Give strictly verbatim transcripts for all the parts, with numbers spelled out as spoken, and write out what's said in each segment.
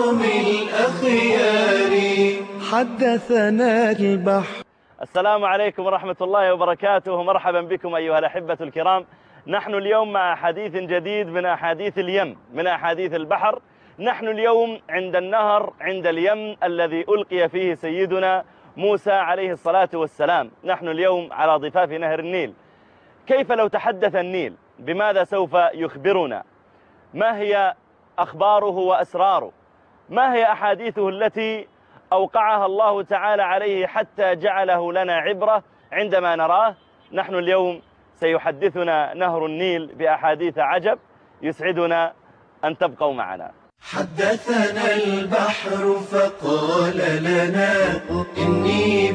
كرم الأخيار حدثنا البحر. السلام عليكم ورحمة الله وبركاته. مرحبا بكم أيها الأحبة الكرام. نحن اليوم مع حديث جديد من أحاديث اليم، من أحاديث البحر. نحن اليوم عند النهر، عند اليم الذي ألقي فيه سيدنا موسى عليه الصلاة والسلام. نحن اليوم على ضفاف نهر النيل. كيف لو تحدث النيل؟ بماذا سوف يخبرنا؟ ما هي أخباره وأسراره؟ ما هي أحاديثه التي أوقعها الله تعالى عليه حتى جعله لنا عبرة عندما نراه؟ نحن اليوم سيحدثنا نهر النيل بأحاديث عجب، يسعدنا أن تبقوا معنا. حدثنا البحر فقال لنا إني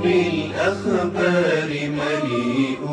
بالأخبار مليء.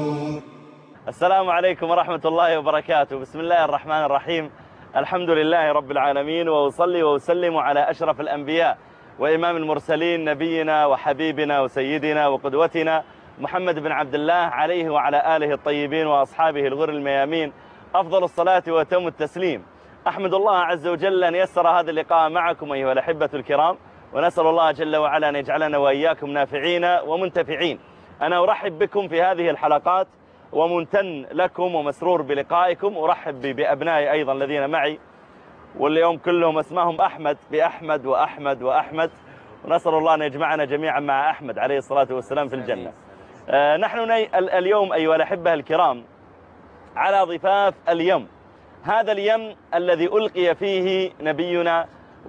السلام عليكم ورحمة الله وبركاته. بسم الله الرحمن الرحيم. الحمد لله رب العالمين، وأصلي وأسلم على أشرف الأنبياء وإمام المرسلين، نبينا وحبيبنا وسيدنا وقدوتنا محمد بن عبد الله، عليه وعلى آله الطيبين وأصحابه الغر الميامين أفضل الصلاة وأتم التسليم. أحمد الله عز وجل أن يسر هذا اللقاء معكم أيها الأحبة الكرام، ونسأل الله جل وعلا أن يجعلنا وإياكم نافعين ومنتفعين. أنا أرحب بكم في هذه الحلقات وممتن لكم ومسرور بلقائكم. أرحب بأبنائي أيضا الذين معي، واليوم كلهم اسمهم أحمد، بأحمد وأحمد وأحمد، ونسأل الله أن يجمعنا جميعا مع أحمد عليه الصلاة والسلام في الجنة. آه نحن اليوم أيها الأحبة الكرام على ضفاف اليم، هذا اليم الذي ألقي فيه نبينا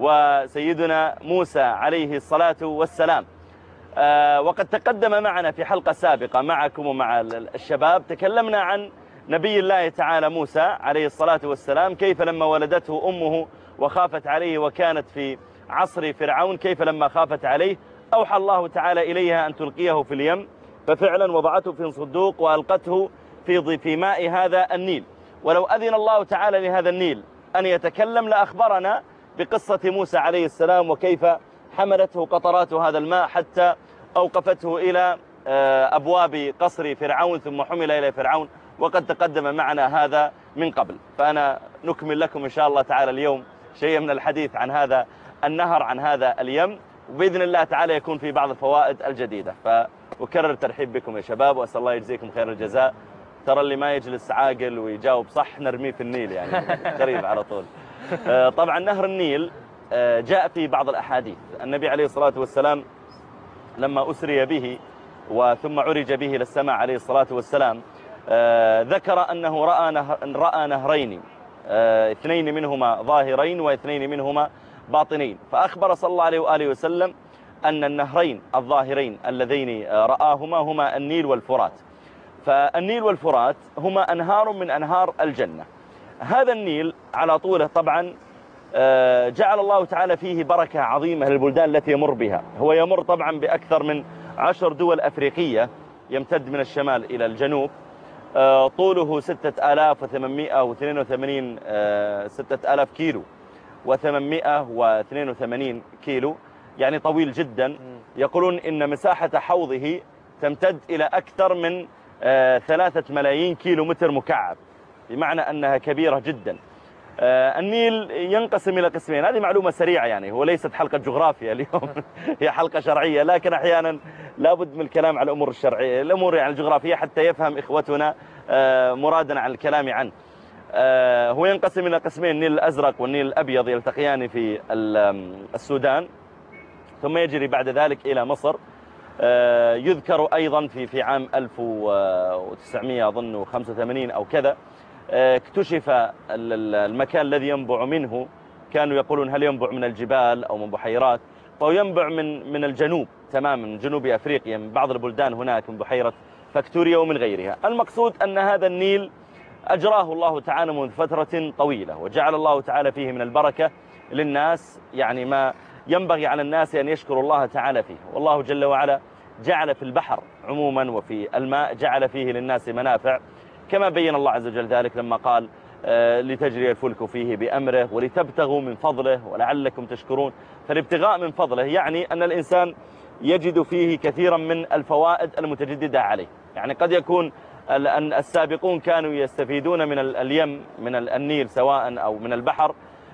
وسيدنا موسى عليه الصلاة والسلام. آه وقد تقدم معنا في حلقة سابقة معكم ومع الشباب، تكلمنا عن نبي الله تعالى موسى عليه الصلاة والسلام، كيف لما ولدته أمه وخافت عليه وكانت في عصر فرعون، كيف لما خافت عليه أوحى الله تعالى إليها أن تلقيه في اليم، ففعلا وضعته في صندوق وألقته في في ماء هذا النيل. ولو أذن الله تعالى لهذا النيل أن يتكلم لأخبرنا بقصة موسى عليه السلام، وكيف حملته قطرات هذا الماء حتى أوقفته إلى أبواب قصر فرعون، ثم حمل إلى فرعون، وقد تقدم معنا هذا من قبل. فأنا نكمل لكم إن شاء الله تعالى اليوم شيء من الحديث عن هذا النهر، عن هذا اليم، وبإذن الله تعالى يكون في بعض الفوائد الجديدة. فأكرر الترحيب بكم يا شباب، وأسأل الله يجزيكم خير الجزاء. ترى اللي ما يجلس عاقل ويجاوب صح نرميه في النيل، يعني قريب على طول. طبعا نهر النيل جاء في بعض الأحاديث. النبي عليه الصلاة والسلام لما أسري به وثم عرج به إلى السماء عليه الصلاة والسلام، ذكر أنه رأى, نهر رأى نهرين، اثنين منهما ظاهرين واثنين منهما باطنين. فأخبر صلى الله عليه وآله وسلم أن النهرين الظاهرين اللذين رآهما هما النيل والفرات. فالنيل والفرات هما أنهار من أنهار الجنة. هذا النيل على طوله طبعا جعل الله تعالى فيه بركة عظيمة للبلدان التي يمر بها. هو يمر طبعا بأكثر من عشر دول أفريقية، يمتد من الشمال إلى الجنوب. طوله ستة آلاف وثمانمائة واثنين وثمانين ستة آلاف كيلو وثمانمائة واثنين وثمانين كيلو، يعني طويل جدا. يقولون إن مساحة حوضه تمتد إلى أكثر من ثلاثة ملايين كيلو متر مكعب، بمعنى أنها كبيرة جدا. النيل ينقسم إلى قسمين. هذه معلومة سريعة، يعني هو ليست حلقة جغرافيا اليوم هي حلقة شرعية، لكن أحيانا لابد من الكلام على الأمور الشرعية، الأمور يعني الجغرافية، حتى يفهم إخوتنا مرادنا عن الكلام عنه. هو ينقسم إلى قسمين، النيل الأزرق والنيل الأبيض يلتقيان في السودان، ثم يجري بعد ذلك إلى مصر. يذكر أيضا في في عام ألف وتسعمائة أظن وخمسة وثمانين أو كذا، اكتشف المكان الذي ينبع منه. كانوا يقولون هل ينبع من الجبال أو من بحيرات، فهو ينبع من من الجنوب تماما، من جنوب أفريقيا، من بعض البلدان هناك، من بحيرة فاكتوريا ومن غيرها. المقصود أن هذا النيل أجراه الله تعالى منذ فترة طويلة، وجعل الله تعالى فيه من البركة للناس، يعني ما ينبغي على الناس أن يشكروا الله تعالى فيه. والله جل وعلا جعل في البحر عموما وفي الماء جعل فيه للناس منافع، كما بين الله عز وجل ذلك لما قال لتجري الفلك فيه بأمره ولتبتغوا من فضله ولعلكم تشكرون. فالابتغاء من فضله يعني أن الإنسان يجد فيه كثيرا من الفوائد المتجددة عليه. يعني قد يكون السابقون كانوا يستفيدون من اليم، من النيل سواء أو من البحر،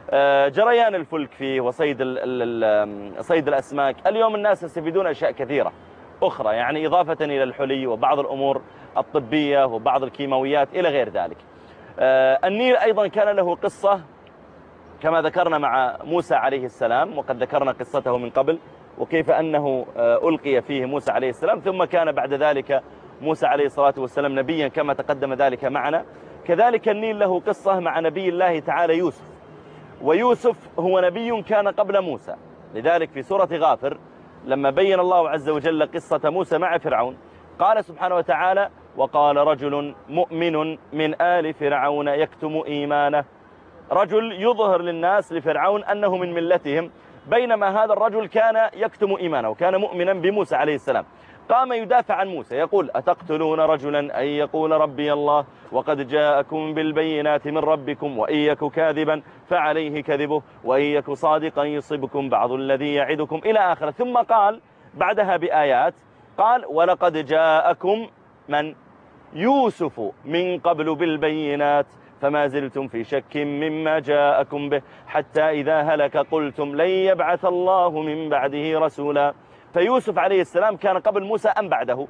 جريان الفلك فيه وصيد صيد الأسماك. اليوم الناس يستفيدون أشياء كثيرة أخرى، يعني إضافة إلى الحلي وبعض الأمور الطبية وبعض الكيماويات إلى غير ذلك. النيل أيضا كان له قصة كما ذكرنا مع موسى عليه السلام، وقد ذكرنا قصته من قبل وكيف أنه ألقي فيه موسى عليه السلام، ثم كان بعد ذلك موسى عليه الصلاة والسلام نبيا كما تقدم ذلك معنا. كذلك النيل له قصة مع نبي الله تعالى يوسف، ويوسف هو نبي كان قبل موسى. لذلك في سورة غافر لما بين الله عز وجل قصة موسى مع فرعون قال سبحانه وتعالى: وقال رجل مؤمن من آل فرعون يكتم إيمانه. رجل يظهر للناس لفرعون أنه من ملتهم، بينما هذا الرجل كان يكتم إيمانه وكان مؤمنا بموسى عليه السلام. قام يدافع عن موسى يقول: أتقتلون رجلا أن يقول ربي الله وقد جاءكم بالبينات من ربكم وإن يك كاذبا فعليه كذبه وإن يك صادقا يصبكم بعض الذي يعدكم إلى آخره. ثم قال بعدها بآيات قال: ولقد جاءكم من يوسف من قبل بالبينات فما زلتم في شك مما جاءكم به حتى إذا هلك قلتم لن يبعث الله من بعده رسولا. فيوسف عليه السلام كان قبل موسى أم بعده؟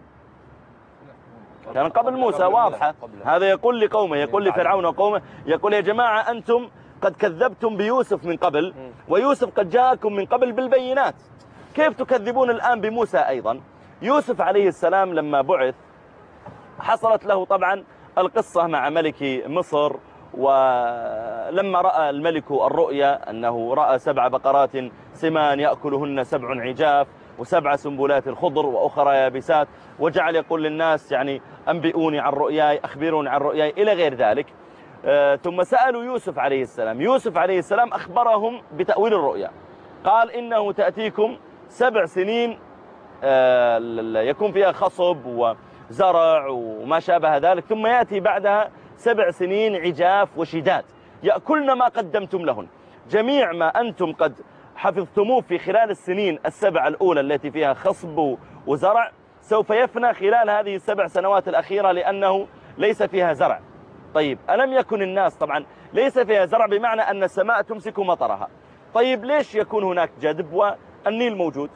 كان قبل موسى، واضحة. هذا يقول لقومه، يقول لفرعون وقومه، يقول: يا جماعة أنتم قد كذبتم بيوسف من قبل، ويوسف قد جاءكم من قبل بالبينات، كيف تكذبون الآن بموسى أيضا؟ يوسف عليه السلام لما بعث حصلت له طبعا القصة مع ملك مصر، ولما رأى الملك الرؤيا أنه رأى سبع بقرات سمان يأكلهن سبع عجاف وسبع سنبلات خضر وأخرى يابسات، وجعل يقول للناس يعني أنبئوني عن رؤياي، أخبروني عن رؤياي إلى غير ذلك. آه ثم سألوا يوسف عليه السلام، يوسف عليه السلام أخبرهم بتأويل الرؤيا، قال: إنه تأتيكم سبع سنين آه يكون فيها خصب وزرع وما شابه ذلك، ثم يأتي بعدها سبع سنين عجاف وشداد يأكلن ما قدمتم لهن. جميع ما أنتم قد حفظتموه في خلال السنين السبع الأولى التي فيها خصب وزرع سوف يفنى خلال هذه السبع سنوات الأخيرة لأنه ليس فيها زرع. طيب ألم يكن الناس، طبعا ليس فيها زرع بمعنى أن السماء تمسك مطرها، طيب ليش يكون هناك جدب والنيل موجود؟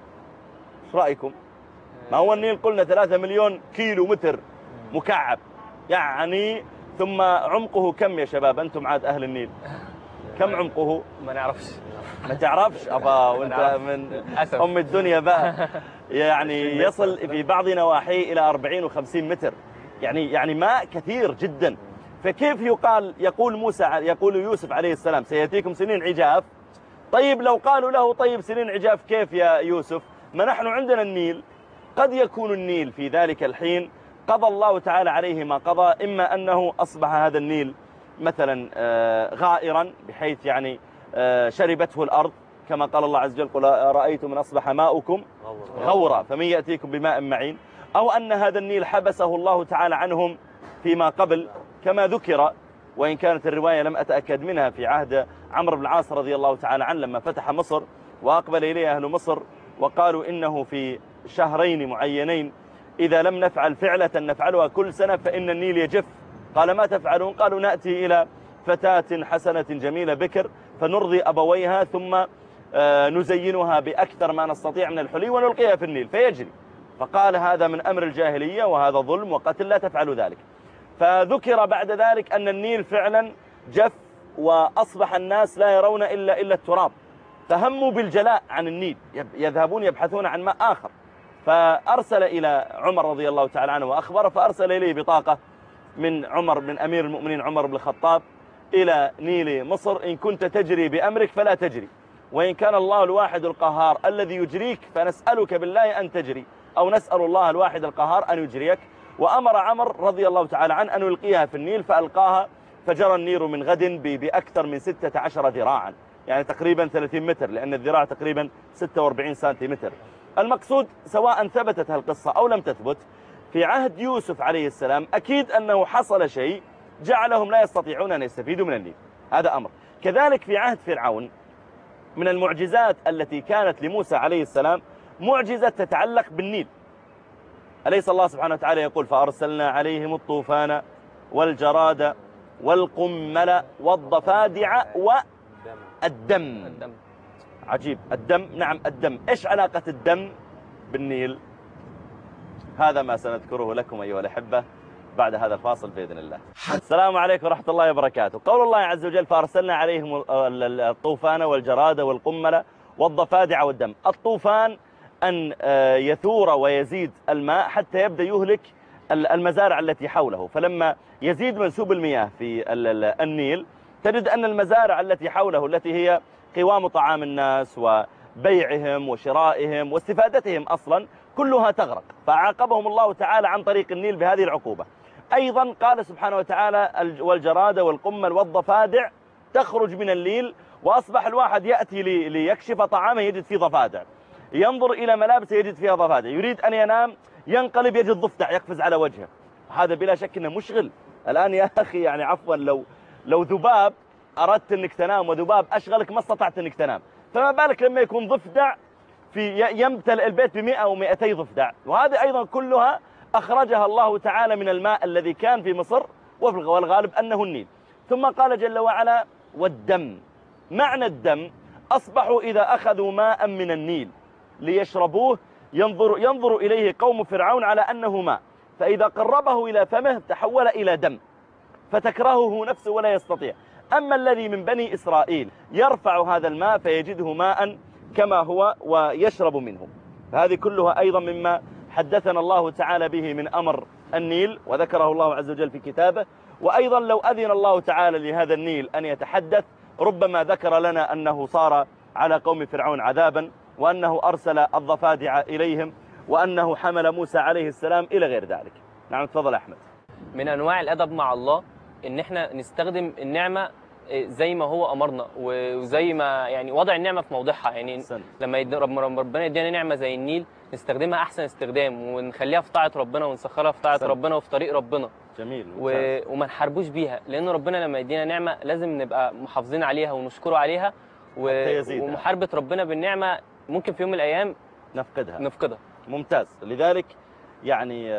ايش رأيكم؟ ما هو النيل قلنا ثلاثة مليون كيلو متر مكعب يعني، ثم عمقه كم يا شباب أنتم عاد أهل النيل؟ كم عمقه؟ ما نعرفش. ما تعرفش أبا، وانت من أم الدنيا بقى. يعني يصل في بعض نواحيه إلى أربعين وخمسين متر، يعني يعني ماء كثير جدا. فكيف يقال يقول موسى يقول يوسف عليه السلام سيأتيكم سنين عجاف؟ طيب لو قالوا له طيب سنين عجاف كيف يا يوسف؟ ما نحن عندنا النيل. قد يكون النيل في ذلك الحين قضى الله تعالى عليه ما قضى، إما أنه أصبح هذا النيل مثلا غائرا بحيث يعني شربته الأرض كما قال الله عز وجل: قل رأيتم من أصبح ماؤكم غورا فمن يأتيكم بماء معين، أو أن هذا النيل حبسه الله تعالى عنهم فيما قبل كما ذكر، وإن كانت الرواية لم أتأكد منها، في عهد عمرو بن العاص رضي الله تعالى عنه لما فتح مصر وأقبل إليه أهل مصر وقالوا إنه في شهرين معينين إذا لم نفعل فعلة نفعلها كل سنة فإن النيل يجف. قال: ما تفعلون؟ قالوا: نأتي إلى فتاة حسنة جميلة بكر فنرضي أبويها ثم نزينها بأكثر ما نستطيع من الحلي ونلقيها في النيل فيجري. فقال: هذا من أمر الجاهلية وهذا ظلم وقتل، لا تفعلوا ذلك. فذكر بعد ذلك أن النيل فعلا جف وأصبح الناس لا يرون إلا إلا التراب، فهموا بالجلاء عن النيل، يذهبون يبحثون عن ماء آخر. فأرسل إلى عمر رضي الله تعالى عنه وأخبره، فأرسل إليه بطاقة من عمر من أمير المؤمنين عمر بن الخطاب إلى نيل مصر: إن كنت تجري بأمرك فلا تجري، وإن كان الله الواحد القهار الذي يجريك فنسألك بالله أن تجري، أو نسأل الله الواحد القهار أن يجريك. وأمر عمر رضي الله تعالى عنه أن يلقيها في النيل، فألقاها فجرى النيل من غد بأكثر من ستة عشر ذراعا، يعني تقريبا ثلاثين متر، لأن الذراع تقريبا ستة وأربعين سنتيمتر. المقصود سواء ثبتت هالقصة أو لم تثبت، في عهد يوسف عليه السلام أكيد أنه حصل شيء جعلهم لا يستطيعون أن يستفيدوا من النيل، هذا أمر. كذلك في عهد فرعون من المعجزات التي كانت لموسى عليه السلام معجزة تتعلق بالنيل. أليس الله سبحانه وتعالى يقول: فأرسلنا عليهم الطوفان والجراد والقمل والضفادع الدم. الدم. عجيب. الدم. نعم الدم. إيش علاقة الدم بالنيل؟ هذا ما سنذكره لكم أيها الأحبة بعد هذا الفاصل بإذن الله. السلام عليكم ورحمة الله وبركاته. قول الله عز وجل: فأرسلنا عليهم الطوفان والجراد والقمل والضفادع والدم. الطوفان أن يثور ويزيد الماء حتى يبدأ يهلك المزارع التي حوله، فلما يزيد منسوب المياه في النيل تجد أن المزارع التي حوله التي هي قوام طعام الناس وبيعهم وشرائهم واستفادتهم أصلا كلها تغرق، فعاقبهم الله تعالى عن طريق النيل بهذه العقوبة. أيضا قال سبحانه وتعالى: والجراد والقمل والضفادع تخرج من النيل، وأصبح الواحد يأتي ليكشف طعامه يجد فيه ضفادع، ينظر إلى ملابسه يجد فيها ضفادع، يريد أن ينام ينقلب يجد ضفدع يقفز على وجهه. هذا بلا شك أنه مشغل. الآن يا أخي يعني عفوا لو لو ذباب أردت أنك تنام وذباب أشغلك ما استطعت أنك تنام، فما بالك لما يكون ضفدع في يمتلئ البيت بمئة ومئتي ضفدع. وهذه أيضا كلها أخرجها الله تعالى من الماء الذي كان في مصر، والغالب أنه النيل. ثم قال جل وعلا: والدم. معنى الدم: أصبحوا إذا أخذوا ماء من النيل ليشربوه ينظر, ينظر إليه قوم فرعون على أنه ماء، فإذا قربه إلى فمه تحول إلى دم فتكرهه نفسه ولا يستطيع. أما الذي من بني إسرائيل يرفع هذا الماء فيجده ماء كما هو ويشرب منه. هذه كلها أيضا مما حدثنا الله تعالى به من أمر النيل، وذكره الله عز وجل في كتابه. وأيضا لو أذن الله تعالى لهذا النيل أن يتحدث ربما ذكر لنا أنه صار على قوم فرعون عذابا، وأنه أرسل الضفادع إليهم، وأنه حمل موسى عليه السلام إلى غير ذلك. نعم تفضل أحمد. من أنواع الأدب مع الله إن إحنا نستخدم النعمة زي ما هو أمرنا، وزي ما يعني وضع النعمة في موضعها. يعني سنة. لما ربنا يدينا نعمة زي النيل نستخدمها أحسن استخدام، ونخليها في طاعة ربنا ونسخرها في طاعة سنة. ربنا وفي طريق ربنا. جميل. و... وما نحاربوش بيها، لأن ربنا لما يدينا نعمة لازم نبقى محافظين عليها ونشكره عليها. و... ومحاربة ربنا بالنعمة ممكن في يوم من الأيام نفقدها نفقدها. ممتاز. لذلك يعني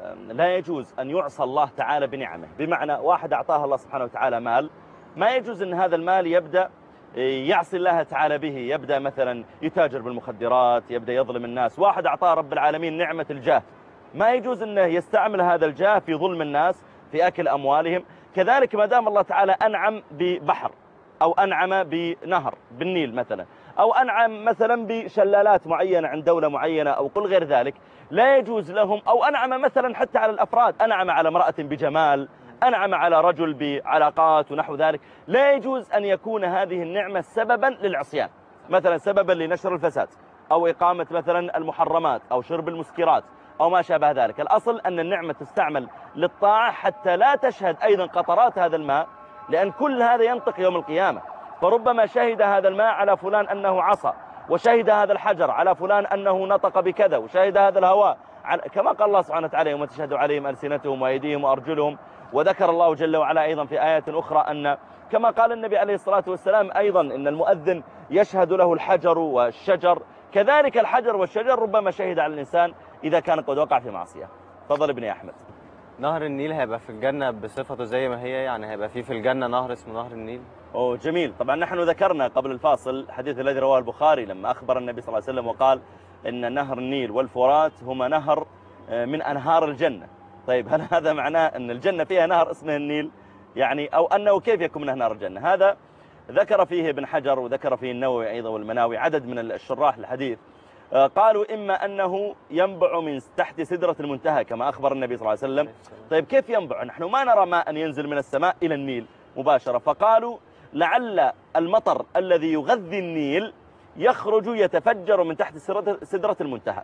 لا يجوز أن يعصى الله تعالى بنعمه. بمعنى واحد أعطاه الله سبحانه وتعالى مال، ما يجوز أن هذا المال يبدأ يعصي الله تعالى به، يبدأ مثلا يتاجر بالمخدرات، يبدأ يظلم الناس. واحد أعطاه رب العالمين نعمة الجاه، ما يجوز أنه يستعمل هذا الجاه في ظلم الناس، في أكل أموالهم. كذلك ما دام الله تعالى أنعم ببحر أو أنعم بنهر بالنيل مثلا، أو أنعم مثلا بشلالات معينة عند دولة معينة أو قل غير ذلك، لا يجوز لهم، أو أنعم مثلا حتى على الأفراد، أنعم على امرأة بجمال، أنعم على رجل بعلاقات ونحو ذلك، لا يجوز أن يكون هذه النعمة سببا للعصيان، مثلا سببا لنشر الفساد أو إقامة مثلا المحرمات أو شرب المسكرات أو ما شابه ذلك. الأصل أن النعمة تستعمل للطاعة حتى لا تشهد أيضا قطرات هذا الماء، لأن كل هذا ينطق يوم القيامة. فربما شهد هذا الماء على فلان أنه عصى، وشهد هذا الحجر على فلان أنه نطق بكذا، وشهد هذا الهواء كما قال الله سبحانه وتعالى: يوم تشهد عليهم ألسنتهم وأيديهم وأرجلهم. وذكر الله جل وعلا أيضا في آيات أخرى أن كما قال النبي عليه الصلاة والسلام أيضا إن المؤذن يشهد له الحجر والشجر، كذلك الحجر والشجر ربما شهد على الإنسان إذا كان قد وقع في معصية. تفضل ابني أحمد. نهر النيل هيبقى في الجنة بصفته زي ما هي، يعني هيبقى فيه في الجنة نهر اسمه نهر النيل. أوه جميل. طبعا نحن ذكرنا قبل الفاصل الحديث الذي رواه البخاري لما أخبر النبي صلى الله عليه وسلم وقال إن نهر النيل والفرات هما نهر من أنهار الجنة. طيب هل هذا معناه أن الجنة فيها نهر اسمه النيل؟ يعني أو أنه كيف يكون منه نهر الجنة؟ هذا ذكر فيه ابن حجر وذكر فيه النووي أيضا والمناوي عدد من الشراح الحديث، قالوا إما أنه ينبع من تحت سدرة المنتهى كما أخبر النبي صلى الله عليه وسلم. طيب كيف ينبع؟ نحن ما نرى ماء ينزل من السماء إلى النيل مباشرة، فقالوا لعل المطر الذي يغذي النيل يخرج يتفجر من تحت سدرة المنتهى،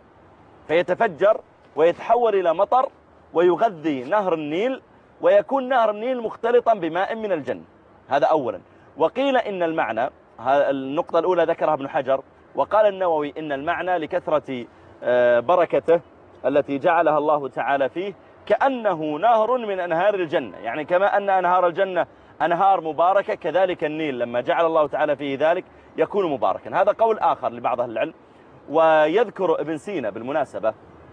فيتفجر ويتحول إلى مطر ويغذي نهر النيل، ويكون نهر النيل مختلطا بماء من الجنة. هذا أولا. وقيل إن المعنى، النقطة الأولى ذكرها ابن حجر، وقال النووي إن المعنى لكثرة بركته التي جعلها الله تعالى فيه كأنه نهر من أنهار الجنة، يعني كما أن أنهار الجنة أنهار مباركة كذلك النيل لما جعل الله تعالى فيه ذلك يكون مباركا. هذا قول آخر لبعض أهل العلم. ويذكر ابن سينا بالمناسبة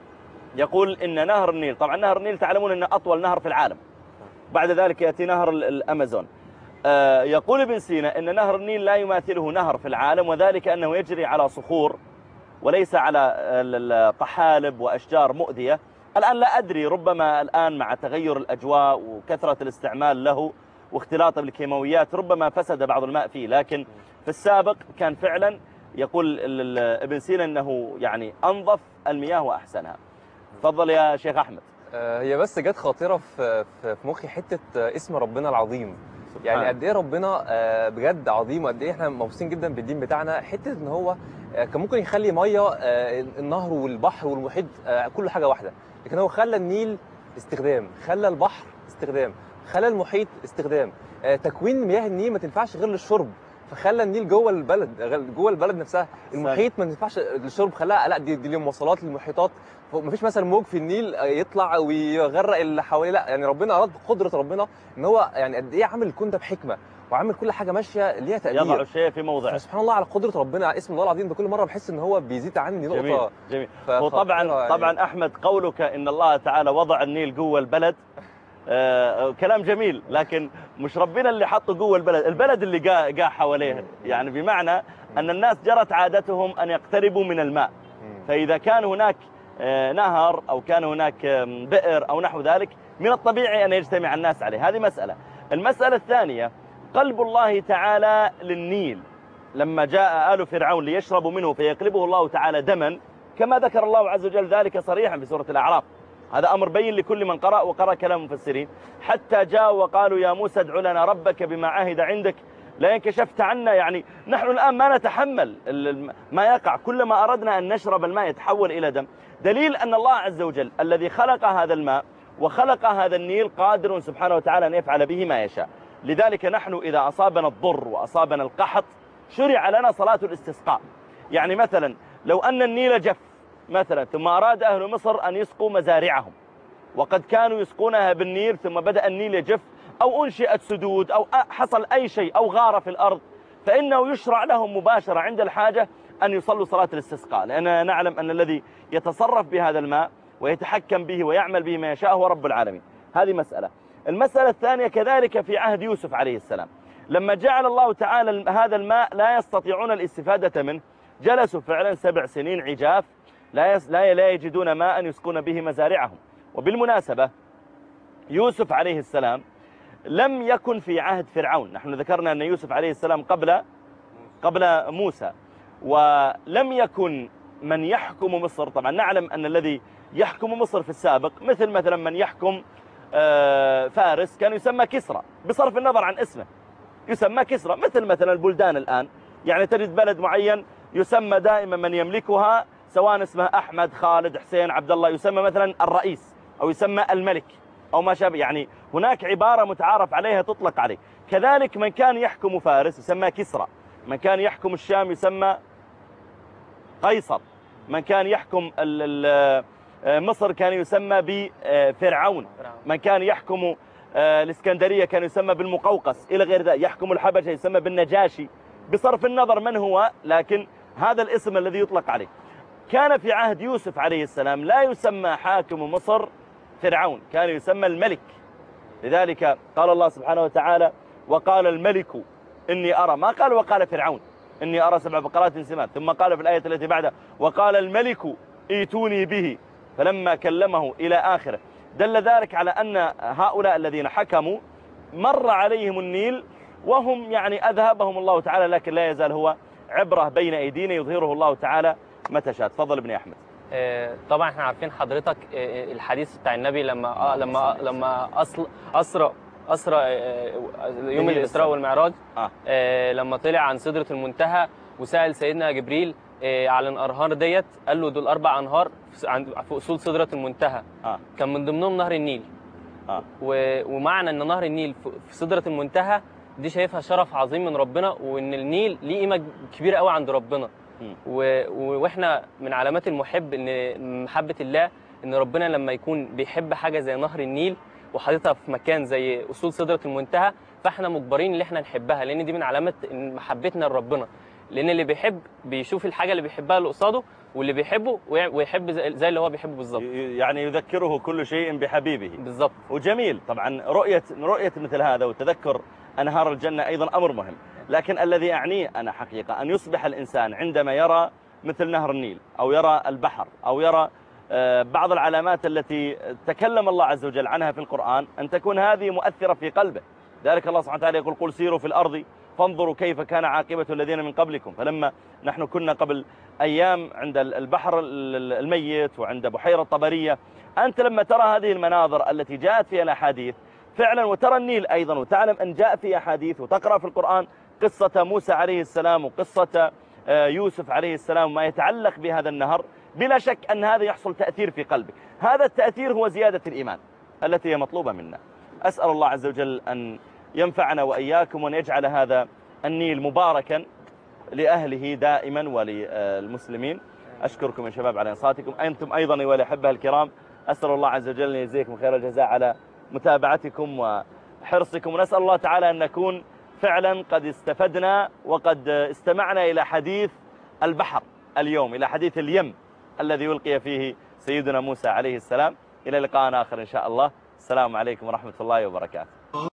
يقول إن نهر النيل، طبعا نهر النيل تعلمون أنه أطول نهر في العالم، بعد ذلك يأتي نهر الأمازون. يقول ابن سينا إن نهر النيل لا يماثله نهر في العالم، وذلك أنه يجري على صخور وليس على طحالب وأشجار مؤذية. الآن لا أدري، ربما الآن مع تغير الأجواء وكثرة الاستعمال له واختلاطه بالكيماويات ربما فسد بعض الماء فيه، لكن في السابق كان فعلا يقول ابن سينا أنه يعني أنظف المياه وأحسنها. تفضل يا شيخ أحمد. هي بس جت خاطرة في في مخي حتة اسم ربنا العظيم، يعني قد ايه ربنا بجد عظيم، وقد ايه احنا مبسوطين جدا بالدين بتاعنا. حته ان هو كان ممكن يخلي ميه النهر والبحر والمحيط كل حاجه واحده، لكن هو خلى النيل استخدام، خلى البحر استخدام، خلى المحيط استخدام. تكوين مياه النيل ما تنفعش غير للشرب، فخلى النيل جوه البلد، جوه البلد نفسها. المحيط ما ينفعش للشرب، خلاها لا دي, دي للمواصلات للمحيطات. ما فيش مثلا موج في النيل يطلع ويغرق اللي حواليه، لا يعني ربنا اراد بقدره ربنا ان هو يعني قد ايه عامل الكون ده بحكمه، وعامل كل حاجه ماشيه ليها تقدير، يضع الشيء في موضعه. سبحان الله على قدره ربنا. اسم الله العظيم ده كل مره بحس ان هو بيزيد عني نقطه. جميل جميل. هو طبعا يعني طبعا احمد قولك ان الله تعالى وضع النيل جوه البلد آه كلام جميل، لكن مش ربنا اللي حطه جوه البلد، البلد اللي جاء جاء حواليه، يعني بمعنى ان الناس جرت عادتهم ان يقتربوا من الماء، فاذا كان هناك نهر أو كان هناك بئر أو نحو ذلك من الطبيعي أن يجتمع الناس عليه. هذه مسألة. المسألة الثانية قلب الله تعالى للنيل لما جاء آل فرعون ليشربوا منه فيقلبه الله تعالى دما، كما ذكر الله عز وجل ذلك صريحا في سورة الأعراف. هذا أمر بين لكل من قرأ وقرأ كلام المفسرين. حتى جاءوا وقالوا يا موسى ادع لنا ربك بما عهد عندك لئن كشفت عنا، يعني نحن الآن ما نتحمل ما يقع، كلما أردنا أن نشرب الماء يتحول إلى دم. دليل أن الله عز وجل الذي خلق هذا الماء وخلق هذا النيل قادر سبحانه وتعالى أن يفعل به ما يشاء. لذلك نحن إذا أصابنا الضر وأصابنا القحط شرع لنا صلاة الاستسقاء. يعني مثلا لو أن النيل جف مثلا ثم أراد أهل مصر أن يسقوا مزارعهم، وقد كانوا يسقونها بالنيل ثم بدأ النيل يجف أو أنشئت سدود أو حصل أي شيء أو غار في الأرض، فإنه يشرع لهم مباشرة عند الحاجة أن يصلوا صلاة الاستسقاء، لأننا نعلم أن الذي يتصرف بهذا الماء ويتحكم به ويعمل به ما يشاء هو رب العالمين. هذه مسألة. المسألة الثانية كذلك في عهد يوسف عليه السلام، لما جعل الله تعالى هذا الماء لا يستطيعون الاستفادة منه، جلسوا فعلا سبع سنين عجاف لا لا يجدون ماء يسقون به مزارعهم. وبالمناسبة يوسف عليه السلام لم يكن في عهد فرعون، نحن ذكرنا أن يوسف عليه السلام قبل قبل موسى، ولم يكن من يحكم مصر. طبعا نعلم أن الذي يحكم مصر في السابق مثل مثلا من يحكم فارس كان يسمى كسرى بصرف النظر عن اسمه، يسمى كسرى، مثل مثلا البلدان الآن، يعني تجد بلد معين يسمى دائما من يملكها سواء اسمه أحمد خالد حسين عبد الله يسمى مثلا الرئيس أو يسمى الملك أو ما شابه، يعني هناك عبارة متعارف عليها تطلق عليه. كذلك من كان يحكم فارس يسمى كسرى، من كان يحكم الشام يسمى قيصر، من كان يحكم مصر كان يسمى بفرعون، من كان يحكم الإسكندرية كان يسمى بالمقوقس إلى غير ذلك، يحكم الحبشة يسمى بالنجاشي، بصرف النظر من هو، لكن هذا الاسم الذي يطلق عليه. كان في عهد يوسف عليه السلام لا يسمى حاكم مصر فرعون، كان يسمى الملك. لذلك قال الله سبحانه وتعالى وقال الملك إني أرى، ما قال وقال فرعون إني أرى سبع بقرات سمان، ثم قال في الآية التي بعدها وقال الملك ائتوني به فلما كلمه إلى آخره. دل ذلك على أن هؤلاء الذين حكموا مر عليهم النيل وهم يعني أذهبهم الله تعالى، لكن لا يزال هو عبرة بين أيدينا يظهره الله تعالى متى شاء. تفضل ابن أحمد. طبعا احنا عارفين حضرتك الحديث بتاع النبي لما لما لما أصل أسرى أسرى يوم الإسراء والمعراج، آه. لما طلع عن سدرة المنتهى وسأل سيدنا جبريل على الأنهار ديت، قال له دول أربع أنهار في أصول سدرة المنتهى، آه. كان من ضمنهم نهر النيل، آه. ومعنى أن نهر النيل في سدرة المنتهى دي شايفها شرف عظيم من ربنا، وأن النيل ليه قيمة كبيرة قوي عند ربنا. واحنا من علامات المحب ان محبة الله ان ربنا لما يكون بيحب حاجة زي نهر النيل وحاططها في مكان زي اصول سدرة المنتهى، فاحنا مجبرين ان احنا نحبها، لان دي من علامات محبتنا لربنا. لان اللي بيحب بيشوف الحاجة اللي بيحبها اللي قصاده، واللي بيحبه ويحب زي اللي هو بيحبه بالظبط، يعني يذكره كل شيء بحبيبه بالظبط. وجميل طبعا رؤية رؤية مثل هذا وتذكر أنهار الجنة أيضا أمر مهم. لكن الذي أعنيه أنا حقيقة أن يصبح الإنسان عندما يرى مثل نهر النيل أو يرى البحر أو يرى بعض العلامات التي تكلم الله عز وجل عنها في القرآن، أن تكون هذه مؤثرة في قلبه. ذلك الله سبحانه وتعالى يقول: قل سيروا في الأرض فانظروا كيف كان عاقبة الذين من قبلكم. فلما نحن كنا قبل أيام عند البحر الميت وعند بحيرة طبرية، أنت لما ترى هذه المناظر التي جاءت فيها الأحاديث فعلا، وترى النيل أيضا وتعلم أن جاء فيه أحاديث، وتقرأ في القرآن قصة موسى عليه السلام وقصة يوسف عليه السلام وما يتعلق بهذا النهر، بلا شك أن هذا يحصل تأثير في قلبك. هذا التأثير هو زيادة الإيمان التي هي مطلوبة منا. أسأل الله عز وجل أن ينفعنا وإياكم، وأن يجعل هذا النيل مباركا لأهله دائما وللمسلمين. أشكركم يا شباب على إنصاتكم، أنتم أيضا أيها الأحبة الكرام. أسأل الله عز وجل أن يجزيكم خير الجزاء على متابعتكم وحرصكم، ونسأل الله تعالى أن نكون فعلا قد استفدنا وقد استمعنا إلى حديث البحر اليوم، إلى حديث اليم الذي يلقي فيه سيدنا موسى عليه السلام. إلى لقاء آخر إن شاء الله. السلام عليكم ورحمة الله وبركاته.